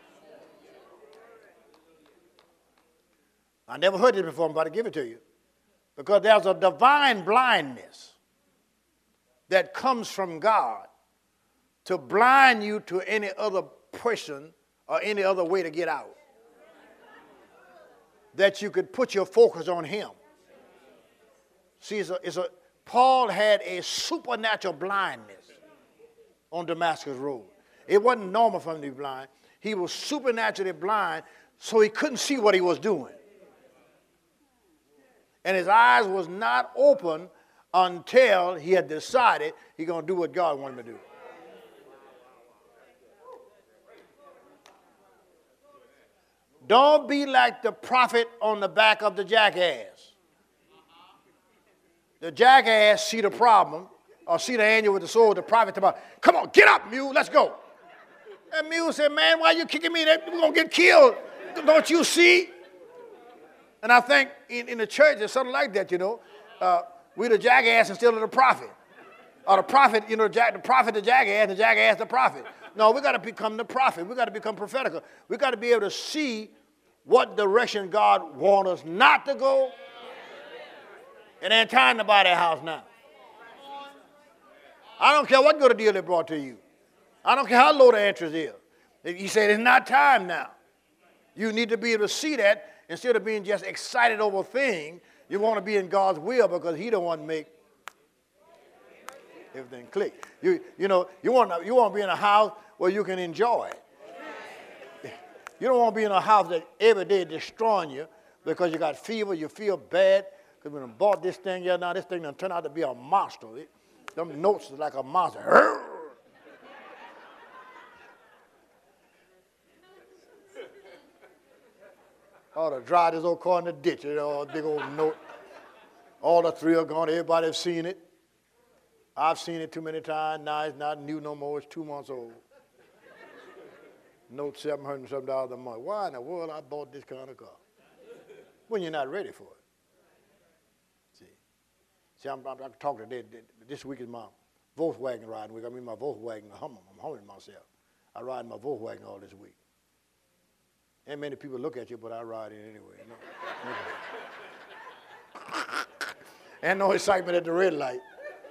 I never heard this before. I'm about to give it to you. Because there's a divine blindness that comes from God to blind you to any other person or any other way to get out. That you could put your focus on him. See, Paul had a supernatural blindness on Damascus Road. It wasn't normal for him to be blind. He was supernaturally blind, so he couldn't see what he was doing. And his eyes was not open until he had decided he's going to do what God wanted him to do. Don't be like the prophet on the back of the jackass. The jackass see the problem, or see the angel with the sword, the prophet about, come on, get up, mule, let's go. And mule said, man, why are you kicking me? We're going to get killed. Don't you see? And I think in the church, there's something like that, you know. We're the jackass instead of the prophet. Or the prophet, you know, the prophet the jackass the prophet. No, we got to become the prophet. We got to become prophetical. We got to be able to see what direction God wants us not to go. And ain't time to buy that house now. I don't care what good a deal they brought to you. I don't care how low the interest is. He said it's not time now. You need to be able to see that instead of being just excited over things. You want to be in God's will because he don't want to make everything click. You want to be in a house where you can enjoy it. You don't want to be in a house that every day destroying you because you got fever, you feel bad. Because when I bought this thing, now this thing done turned out to be a monster. Them notes are like a monster. Ought to drive this old car in the ditch, you know, a big old note. All the three are gone. Everybody have seen it. I've seen it too many times. Now it's not new no more. It's 2 months old. Note $707 a month. Why in the world I bought this kind of car? When you're not ready for it. See, I'm talking today. This week is my Volkswagen riding week. I mean, my Volkswagen, I'm humming myself. I ride my Volkswagen all this week. Ain't many people look at you, but I ride it anyway. Ain't no excitement at the red light.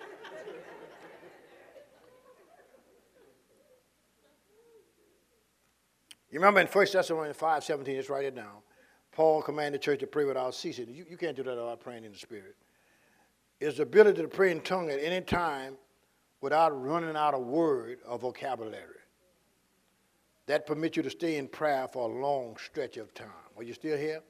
You remember in 1 Thessalonians 5:17, just write it down. Paul commanded the church to pray without ceasing. You can't do that without praying in the Spirit. It's the ability to pray in tongue at any time without running out of word or vocabulary. That permits you to stay in prayer for a long stretch of time. Are you still here?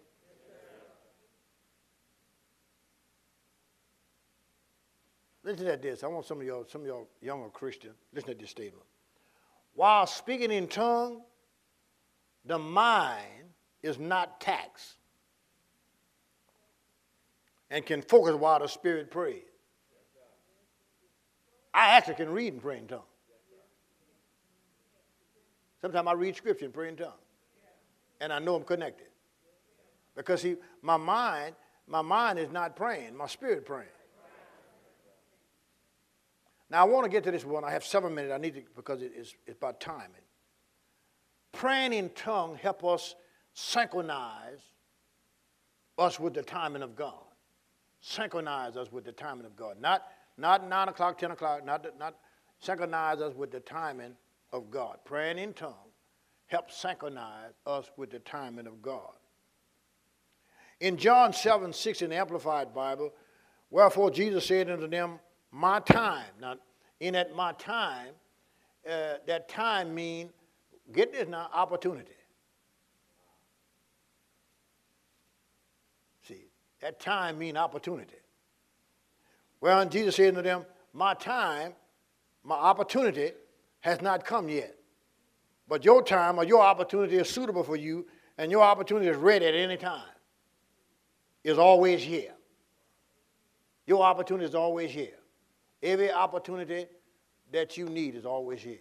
Listen to this. I want some of y'all younger Christians, listen to this statement. While speaking in tongue, the mind is not taxed and can focus while the Spirit prays. I actually can read and pray in tongue. Sometimes I read scripture and pray in tongue. And I know I'm connected. Because see, my mind is not praying, my spirit praying. Now I want to get to this one. I have 7 minutes. I need to, because it's about timing. Praying in tongue help us synchronize us with the timing of God. Synchronize us with the timing of God. Not 9 o'clock, 10 o'clock, not synchronize us with the timing of God. Praying in tongues helps synchronize us with the timing of God. In John 7:6 in the Amplified Bible, wherefore Jesus said unto them, my time. Now, in that my time, that time means, get this now, opportunity. See, that time means opportunity. Well, and Jesus said unto them, my time, my opportunity has not come yet. But your time or your opportunity is suitable for you, and your opportunity is ready at any time. It's always here. Your opportunity is always here. Every opportunity that you need is always here.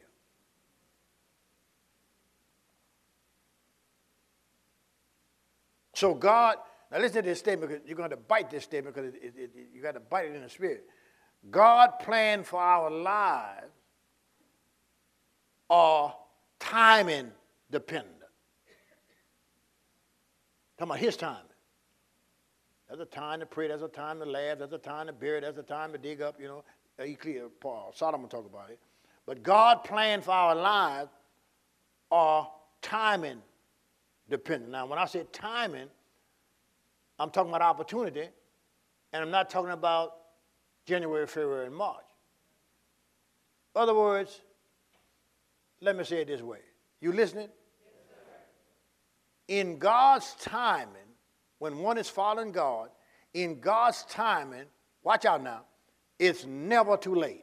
So God, now listen to this statement, because you're going to bite this statement, because you got to bite it in the spirit. God planned for our lives are timing dependent. Talking about his timing. There's a time to pray, there's a time to laugh, there's a time to bury, there's a time to dig up, Paul, Solomon talk about it. But God planned for our lives are timing dependent. Now, when I say timing, I'm talking about opportunity, and I'm not talking about January, February, and March. In other words, let me say it this way. You listening? Yes, in God's timing, when one is following God, in God's timing, watch out now, it's never too late.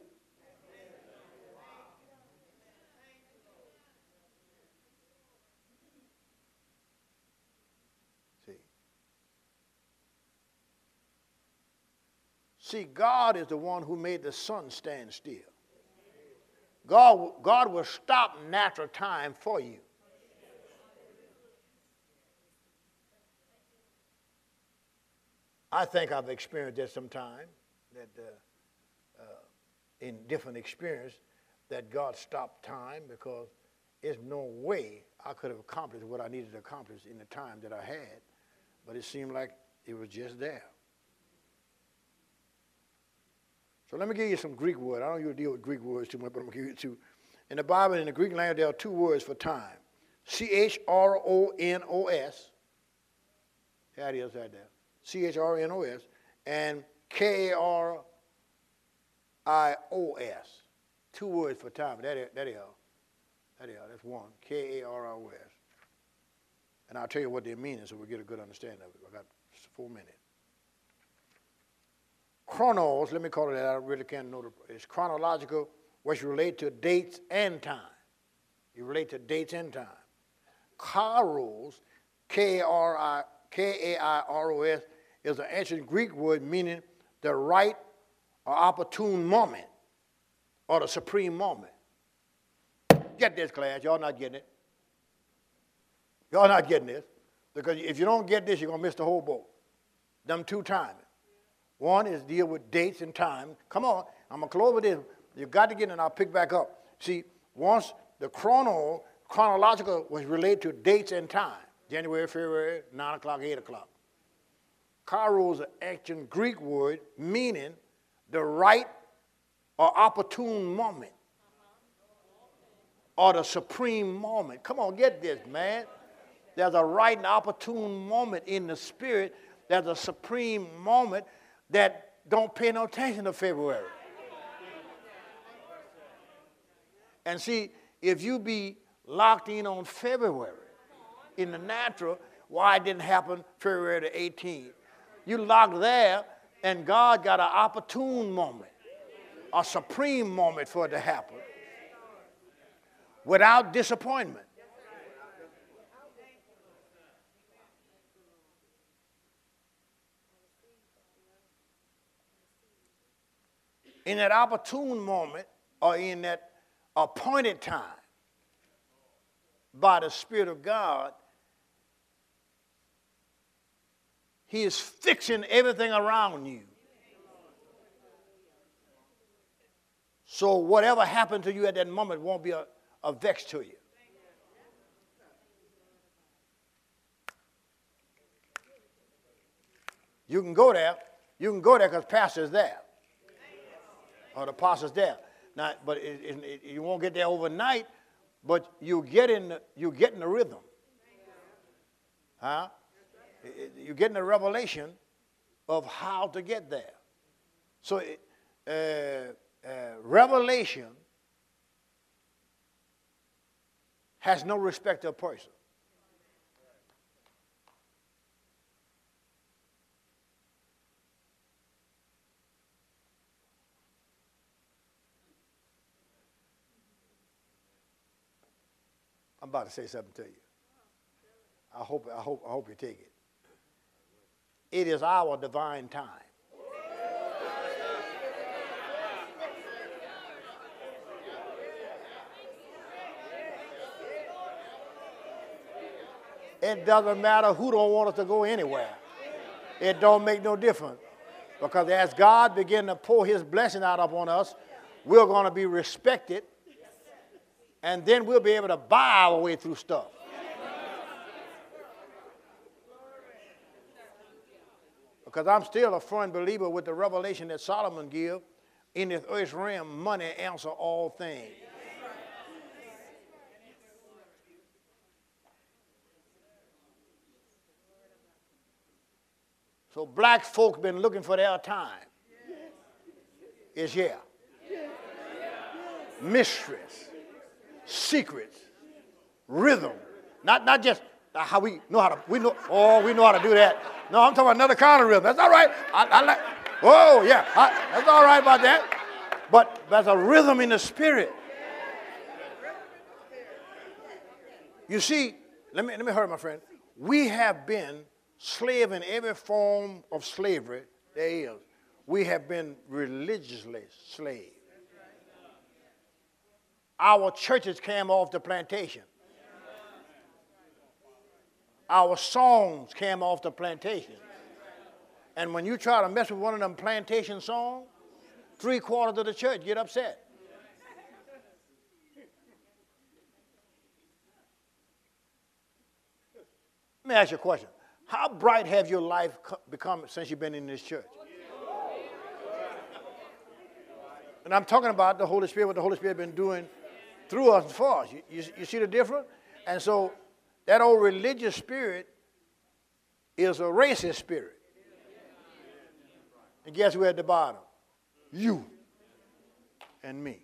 See, God is the one who made the sun stand still. God will stop natural time for you. I think I've experienced that sometime, that in different experience, that God stopped time, because there's no way I could have accomplished what I needed to accomplish in the time that I had, but it seemed like it was just there. So let me give you some Greek words. I don't usually deal with Greek words too much, but I'm going to give you two. In the Bible, in the Greek language, there are two words for time. C-H-R-O-N-O-S. There it is right there. C-H-R-O-N-O-S. And K-A-R-I-O-S. Two words for time. That is. That's one. K-A-R-I-O-S. And I'll tell you what they mean so we'll get a good understanding of it. I got 4 minutes. Chronos, let me call it that, I really can't know it's chronological, which relate to dates and time. You relate to dates and time. Kairos, K-A-I-R-O-S, is an ancient Greek word meaning the right or opportune moment or the supreme moment. Get this, class. Y'all not getting it. Y'all not getting this. Because if you don't get this, you're going to miss the whole boat. Them two timing. One is deal with dates and time. Come on, I'm going to close with this. You've got to get it, and I'll pick back up. See, once the chronological was related to dates and time, January, February, 9 o'clock, 8 o'clock. Kairos is an ancient Greek word meaning the right or opportune moment or the supreme moment. Come on, get this, man. There's a right and opportune moment in the spirit. There's a supreme moment that don't pay no attention to February. And see, if you be locked in on February in the natural, why it didn't happen February the 18th? You locked there, and God got an opportune moment, a supreme moment for it to happen without disappointment. In that opportune moment, or in that appointed time, by the Spirit of God, He is fixing everything around you. So whatever happened to you at that moment won't be a vex to you. You can go there because pastor's there. Or the pastor's there. Now, but you won't get there overnight, but you're getting the rhythm. Huh? You're getting the revelation of how to get there. So revelation has no respect of person. I'm about to say something to you. I hope you take it. It is our divine time. It doesn't matter who don't want us to go anywhere. It don't make no difference. Because as God begin to pour his blessing out upon us, we're going to be respected. And then we'll be able to buy our way through stuff. Because I'm still a firm believer with the revelation that Solomon gave. In this earth realm, money answers all things. So black folk been looking for their time. It's here. Mysteries, secrets, rhythm. Not just how we know how to, we know how to do that. No, I'm talking about another kind of rhythm. That's all right. I like, oh yeah, that's all right about that. But there's a rhythm in the spirit. You see, let me hurry, my friend. We have been slave in every form of slavery there is. We have been religiously slave. Our churches came off the plantation. Our songs came off the plantation. And when you try to mess with one of them plantation songs, 3/4 of the church get upset. Let me ask you a question. How bright have your life become since you've been in this church? And I'm talking about the Holy Spirit, what the Holy Spirit has been doing through us and for us. You see the difference? And so that old religious spirit is a racist spirit. And guess who at the bottom? You and me.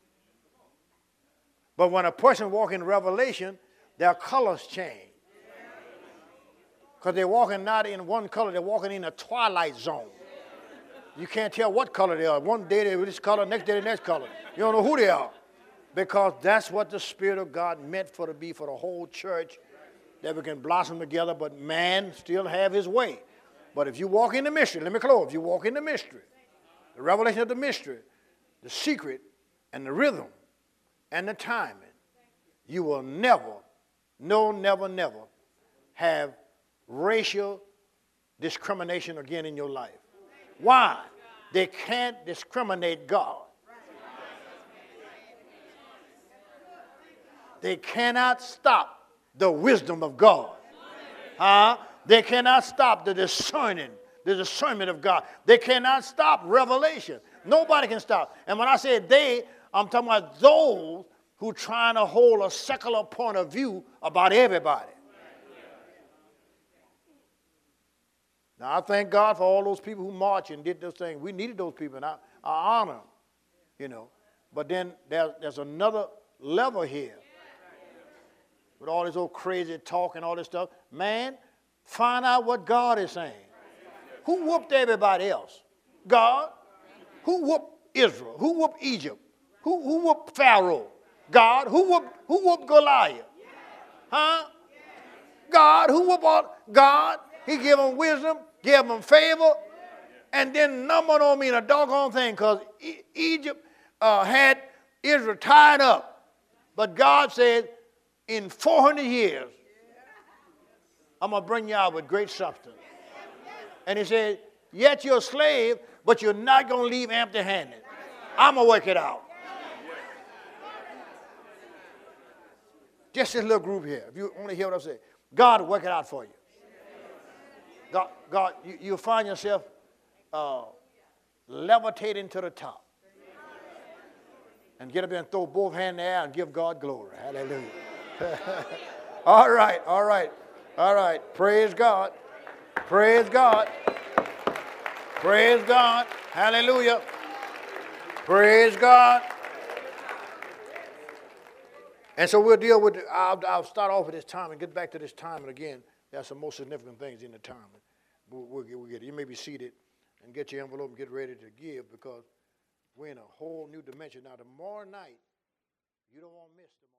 But when a person walks in revelation, their colors change. Because they're walking not in one color, they're walking in a twilight zone. You can't tell what color they are. One day they're this color, next day they're the next color. You don't know who they are. Because that's what the Spirit of God meant for to be for the whole church, that we can blossom together, but man still have his way. But if you walk in the mystery, let me close. If you walk in the mystery, the revelation of the mystery, the secret and the rhythm and the timing, you will never, never have racial discrimination again in your life. Why? They can't discriminate God. They cannot stop the wisdom of God. They cannot stop the discernment of God. They cannot stop revelation. Nobody can stop. And when I say they, I'm talking about those who trying to hold a secular point of view about everybody. Now, I thank God for all those people who marched and did those things. We needed those people, and I honor them, you know. But then there's another level here. With all this old crazy talk and all this stuff. Man, find out what God is saying. Who whooped everybody else? God. Who whooped Israel? Who whooped Egypt? Who whooped Pharaoh? God. Who whooped Goliath? Huh? God. Who whooped all? God. He gave them wisdom, gave them favor, and then number don't mean a doggone thing, because Egypt had Israel tied up. But God said, in 400 years, I'm going to bring you out with great substance. And he said, yet you're a slave, but you're not going to leave empty-handed. I'm going to work it out. Just this little group here, if you only hear what I say, God will work it out for you. God, you'll find yourself levitating to the top. And get up there and throw both hands in the air and give God glory. Hallelujah. All right, all right, all right. Praise God. Praise God. Praise God. Hallelujah. Praise God. And so we'll deal with, I'll start off with this time and get back to this time. And again, there's some most significant things in the time. We'll get it. You may be seated and get your envelope and get ready to give because we're in a whole new dimension. Now, tomorrow night, you don't want to miss tomorrow.